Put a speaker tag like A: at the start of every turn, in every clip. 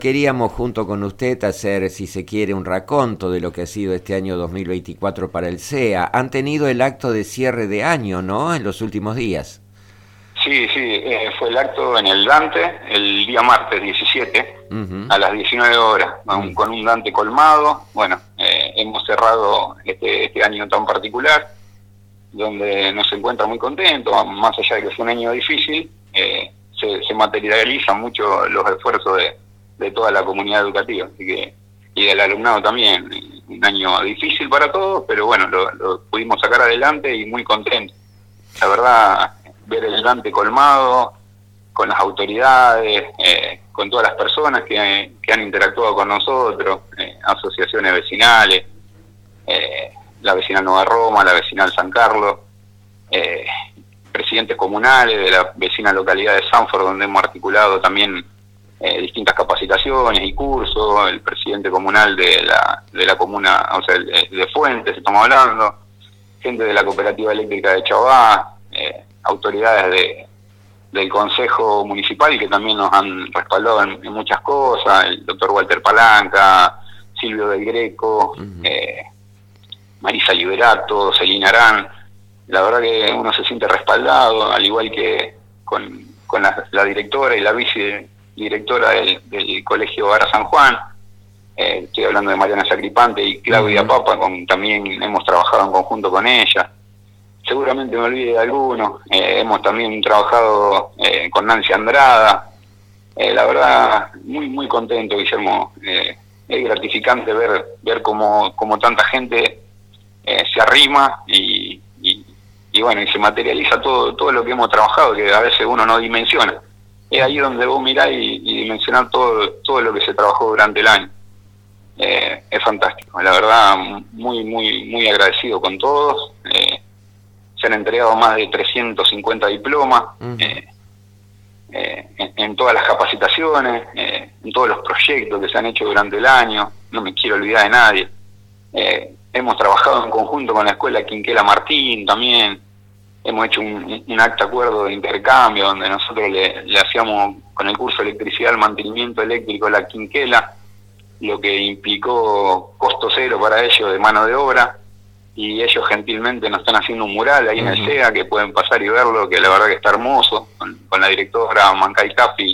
A: Queríamos junto con usted hacer, si se quiere, un raconto de lo que ha sido este año 2024 para el CEA. Han tenido el acto de cierre de año, ¿no?, en los últimos días.
B: Sí, fue el acto en el Dante el día martes 17 a las 19 horas, con un Dante colmado. Bueno, hemos cerrado este año tan particular, donde nos encuentra muy contentos, más allá de que fue un año difícil, se materializan mucho los esfuerzos de toda la comunidad educativa, así que, y del alumnado también. Un año difícil para todos, pero bueno, lo pudimos sacar adelante y muy contentos. La verdad, ver el Dante colmado, con las autoridades, con todas las personas que han interactuado con nosotros, asociaciones vecinales, la vecinal Nueva Roma, la vecinal San Carlos, presidentes comunales de la vecina localidad de Sanford, donde hemos articulado también distintas capacitaciones y cursos, el presidente comunal de la comuna, o sea, de Fuentes, estamos hablando, gente de la cooperativa eléctrica de Chabá, autoridades del Consejo Municipal, y que también nos han respaldado en muchas cosas, el doctor Walter Palanca, Silvio del Greco, Marisa Liberato, Celina Arán. La verdad que uno se siente respaldado, al igual que con la directora y la vicedirectora del Colegio Bara San Juan. Estoy hablando de Mariana Sacripante y Claudia Papa, también hemos trabajado en conjunto con ella. Seguramente me olvide de alguno. Hemos también trabajado con Nancy Andrada. La verdad, muy muy contento, Guillermo. Es gratificante ver cómo tanta gente se arrima y bueno, y se materializa todo lo que hemos trabajado, que a veces uno no dimensiona. Es ahí donde vos mirás y dimensionás todo lo que se trabajó durante el año. Es fantástico, la verdad, muy muy muy agradecido con todos. Se han entregado más de 350 diplomas en todas las capacitaciones, en todos los proyectos que se han hecho durante el año. No me quiero olvidar de nadie. Hemos trabajado en conjunto con la escuela Quinquela Martín también. Hemos hecho un acta acuerdo de intercambio donde nosotros le hacíamos con el curso de electricidad el mantenimiento eléctrico a la Quinquela, lo que implicó costo cero para ellos de mano de obra, y ellos gentilmente nos están haciendo un mural ahí en el CEA, que pueden pasar y verlo, que la verdad que está hermoso, con la directora Mancay Capi,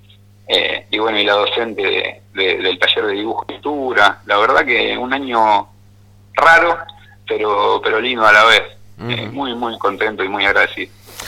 B: y bueno, y la docente del taller de dibujo y pintura. La verdad que un año raro, pero lindo a la vez. Muy muy contento y muy agradecido.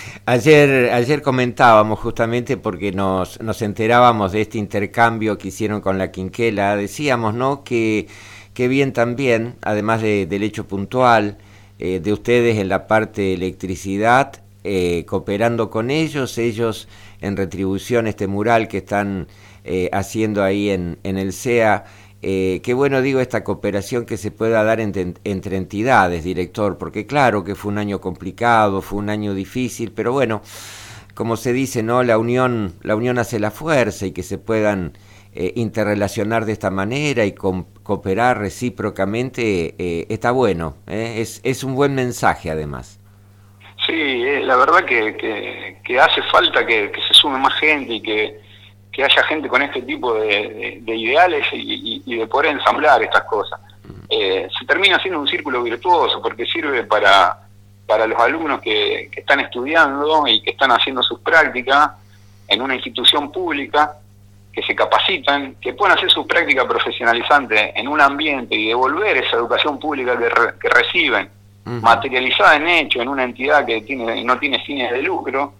A: Ayer comentábamos justamente, porque nos enterábamos de este intercambio que hicieron con la Quinquela. Decíamos, ¿no?, que bien también, además del hecho puntual de ustedes en la parte de electricidad, cooperando con ellos en retribución este mural que están haciendo ahí en el CEA. Qué bueno, digo, esta cooperación que se pueda dar entre entidades, director, porque claro que fue un año complicado, fue un año difícil, pero bueno, como se dice, ¿no?, la unión hace la fuerza, y que se puedan interrelacionar de esta manera y cooperar recíprocamente, está bueno, es un buen mensaje además.
B: Sí, la verdad que hace falta que se sume más gente y que haya gente con este tipo de ideales y de poder ensamblar estas cosas. Se termina siendo un círculo virtuoso, porque sirve para los alumnos que están estudiando y que están haciendo sus prácticas en una institución pública, que se capacitan, que puedan hacer sus prácticas profesionalizantes en un ambiente y devolver esa educación pública que reciben, materializada en hecho, en una entidad que no tiene fines de lucro.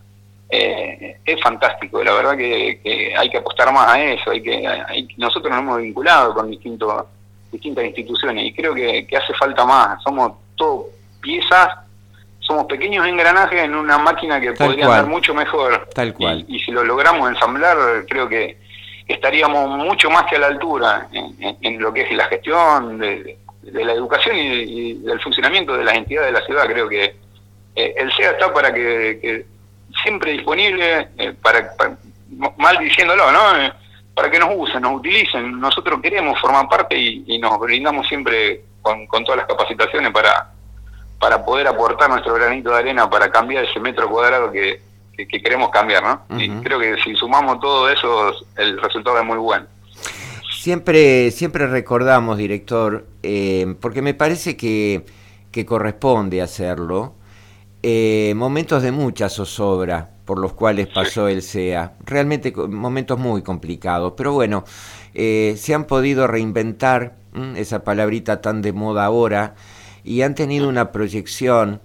B: Es fantástico, la verdad que hay que apostar más a eso. Nosotros nos hemos vinculado con distintas instituciones y creo que hace falta más. Somos todo piezas, somos pequeños engranajes en una máquina que podría andar mucho mejor.
A: Tal cual.
B: Y si lo logramos ensamblar, creo que estaríamos mucho más que a la altura en lo que es la gestión de la educación y del funcionamiento de las entidades de la ciudad. Creo que el CEA está para que siempre disponible, para mal diciéndolo, ¿no?, para que nos usen, nos utilicen. Nosotros queremos formar parte y nos brindamos siempre con todas las capacitaciones para poder aportar nuestro granito de arena para cambiar ese metro cuadrado que queremos cambiar, ¿no? Y creo que si sumamos todo eso, el resultado es muy bueno.
A: Siempre recordamos, director, porque me parece que corresponde hacerlo, momentos de mucha zozobra por los cuales pasó el CEA, realmente momentos muy complicados, pero bueno, se han podido reinventar, esa palabrita tan de moda ahora, y han tenido una proyección,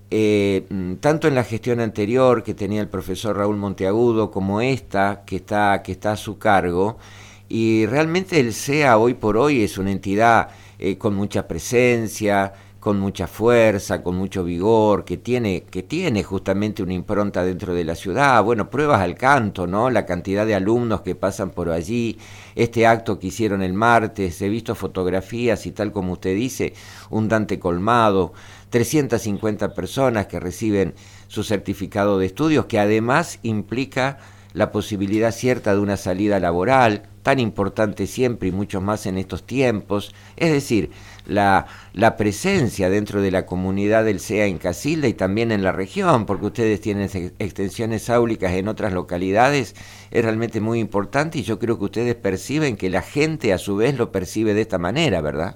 A: tanto en la gestión anterior que tenía el profesor Raúl Monteagudo, como esta que está a su cargo, y realmente el CEA hoy por hoy es una entidad con mucha presencia, con mucha fuerza, con mucho vigor, que tiene justamente una impronta dentro de la ciudad. Bueno, pruebas al canto, ¿no? La cantidad de alumnos que pasan por allí, este acto que hicieron el martes, he visto fotografías y tal como usted dice, un Dante colmado, 350 personas que reciben su certificado de estudios, que además implica la posibilidad cierta de una salida laboral, tan importante siempre y mucho más en estos tiempos, es decir, la presencia dentro de la comunidad del CEA en Casilda y también en la región, porque ustedes tienen extensiones áulicas en otras localidades, es realmente muy importante y yo creo que ustedes perciben que la gente a su vez lo percibe de esta manera, ¿verdad?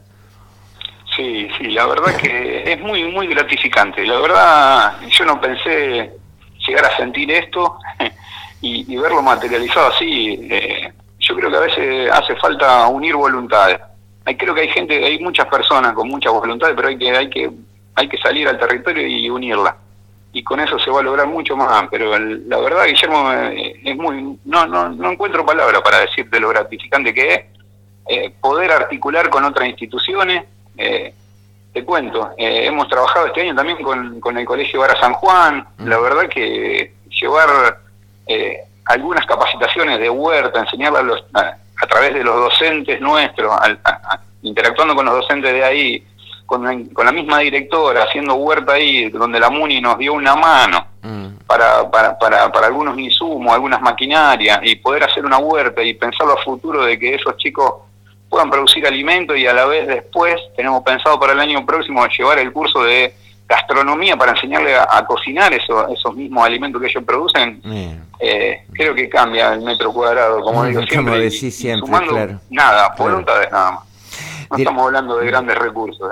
B: Sí, la verdad que es muy, muy gratificante. La verdad, yo no pensé llegar a sentir esto y verlo materializado así. Yo creo que a veces hace falta unir voluntades. Creo que hay muchas personas con muchas voluntades, pero hay que salir al territorio y unirla. Y con eso se va a lograr mucho más. Pero la verdad, Guillermo, es muy, no encuentro palabras para decirte lo gratificante que es poder articular con otras instituciones. Te cuento, hemos trabajado este año también con el Colegio Vara San Juan. La verdad que llevar algunas capacitaciones de huerta, enseñarla a través de los docentes nuestros, interactuando con los docentes de ahí, con la misma directora, haciendo huerta ahí, donde la MUNI nos dio una mano para algunos insumos, algunas maquinarias, y poder hacer una huerta y pensarlo a futuro de que esos chicos puedan producir alimentos, y a la vez después tenemos pensado para el año próximo llevar el curso de gastronomía para enseñarle a cocinar esos mismos alimentos que ellos producen. Creo que cambia el metro cuadrado, como digo siempre,
A: como decís siempre,
B: sumando
A: claro.
B: Nada, voluntades nada más. No estamos hablando de grandes recursos.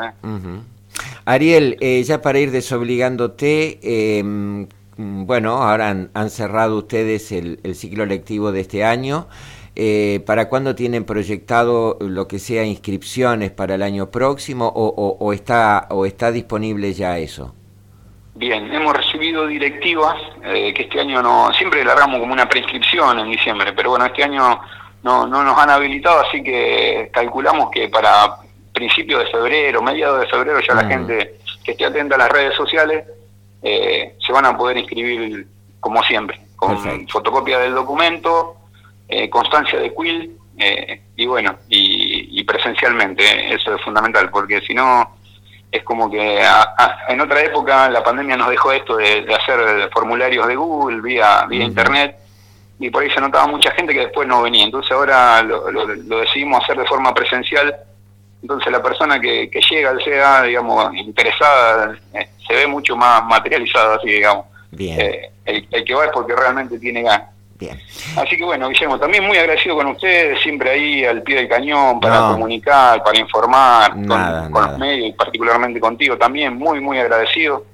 A: Ariel, ya para ir desobligándote, bueno, ahora han cerrado ustedes el ciclo lectivo de este año. ¿Para cuándo tienen proyectado lo que sea inscripciones para el año próximo o está disponible ya eso?
B: Bien, hemos recibido directivas que este año no, siempre largamos como una preinscripción en diciembre, pero bueno, este año no nos han habilitado, así que calculamos que para principios de febrero, mediados de febrero, ya la gente que esté atenta a las redes sociales se van a poder inscribir como siempre, con fotocopia del documento, constancia de quill, y bueno, y presencialmente, eso es fundamental, porque si no es como que en otra época la pandemia nos dejó esto de hacer formularios de Google vía internet, y por ahí se notaba mucha gente que después no venía. Entonces ahora lo decidimos hacer de forma presencial. Entonces la persona que llega al CEA, digamos, interesada, se ve mucho más materializado, así digamos.
A: Bien.
B: El que va es porque realmente tiene ganas.
A: Bien.
B: Así que bueno, Guillermo, también muy agradecido con ustedes, siempre ahí al pie del cañón para comunicar, para informar, con los medios y particularmente contigo también, muy, muy agradecido.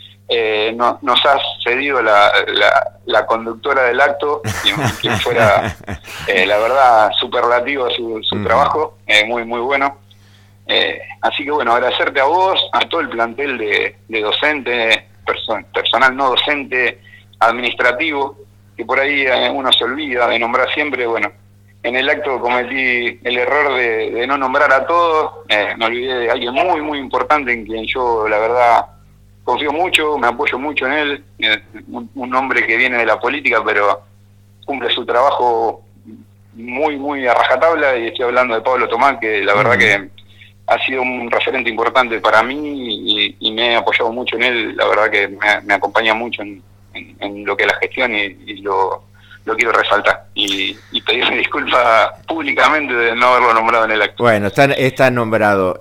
B: Nos has cedido la conductora del acto, quien fuera, la verdad, superlativo su trabajo, muy, muy bueno. Así que bueno, agradecerte a vos, a todo el plantel de docentes, personal no docente, administrativo, que por ahí uno se olvida de nombrar siempre. Bueno, en el acto cometí el error de no nombrar a todos, me olvidé de alguien muy, muy importante en quien yo, la verdad, confío mucho, me apoyo mucho en él, un hombre que viene de la política, pero cumple su trabajo muy, muy a rajatabla, y estoy hablando de Pablo Tomás, que la verdad que ha sido un referente importante para mí y me he apoyado mucho en él. La verdad que me acompaña mucho en lo que es la gestión, y lo quiero resaltar y pedirle disculpas públicamente de no haberlo nombrado en el acto.
A: Bueno, está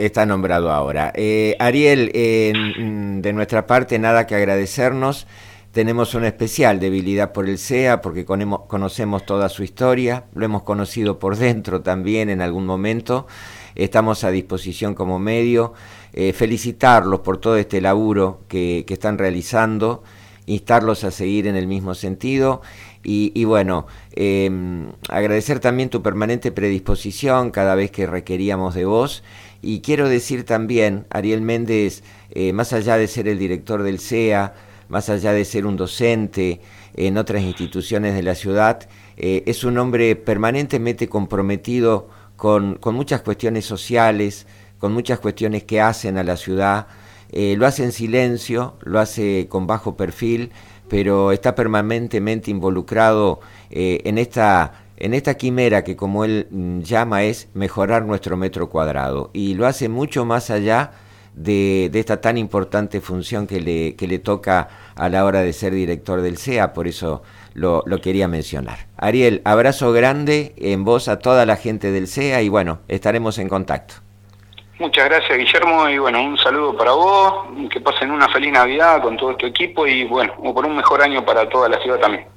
A: nombrado ahora. Ariel, de nuestra parte nada que agradecernos. tenemos una especial debilidad por el SEA porque conocemos toda su historia, lo hemos conocido por dentro también en algún momento, estamos a disposición como medio, felicitarlos por todo este laburo que están realizando, instarlos a seguir en el mismo sentido y bueno, agradecer también tu permanente predisposición cada vez que requeríamos de vos. Y quiero decir también, Ariel Méndez, más allá de ser el director del SEA, más allá de ser un docente en otras instituciones de la ciudad, es un hombre permanentemente comprometido con muchas cuestiones sociales, con muchas cuestiones que hacen a la ciudad. Lo hace en silencio, lo hace con bajo perfil, pero está permanentemente involucrado en esta quimera que, como él llama, es mejorar nuestro metro cuadrado, y lo hace mucho más allá de esta tan importante función que le toca a la hora de ser director del SEA, por eso lo quería mencionar. Ariel, abrazo grande en vos a toda la gente del SEA y bueno, estaremos en contacto.
B: Muchas gracias, Guillermo, y bueno, un saludo para vos, que pasen una feliz Navidad con todo tu equipo y bueno, por un mejor año para toda la ciudad también.